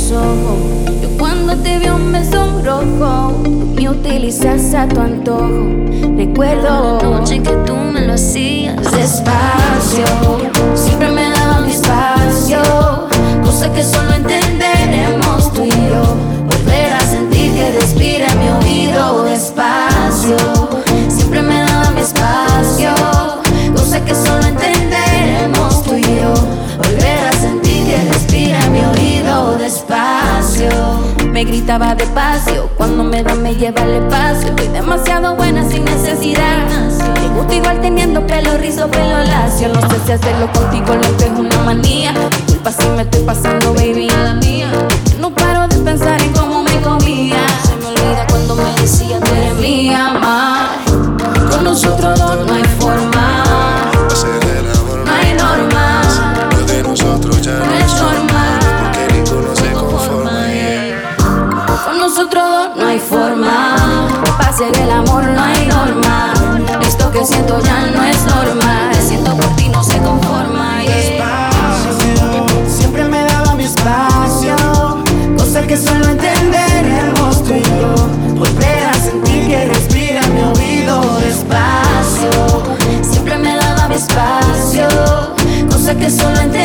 tus ojos. Yo cuando te vi un beso rojo, me utilizas a tu antojo. Recuerdo la noche en que tú me lo hacías despacio, siempre me daba mi espacio, cosa que solo entenderemos tú y yo. Volver a sentir que respira en mi oído despacio, siempre me daba mi espacio, cosa que solo entenderemos tú y yo. Volver a sentir que respira en mi oído despacio. Me gritaba despacio, cuando me da me lleva al espacio. Estoy demasiado buena sin necesidad. Te gusta igual teniendo pelo rizo, pelo lacio. No sé si hacerlo contigo, lo que es una manía. Disculpa si me estoy pasando, baby, nada mía. No paro de pensar en cómo me comía. Se me olvida cuando me decía tú eres mía, ma. Con nosotros dos no hay forma, no hay norma. Lo de nosotros ya no es normal, porque ninguno se conforma. Con nosotros dos no hay forma, para hacer el amor no hay norma. Esto que siento ya no es normal, siento por ti no se conforma. Siempre me daba mi espacio, cosa que solo entenderemos tú y yo. Volver a sentir que respira mi oído despacio, siempre me daba mi espacio, cosa que solo entenderemos.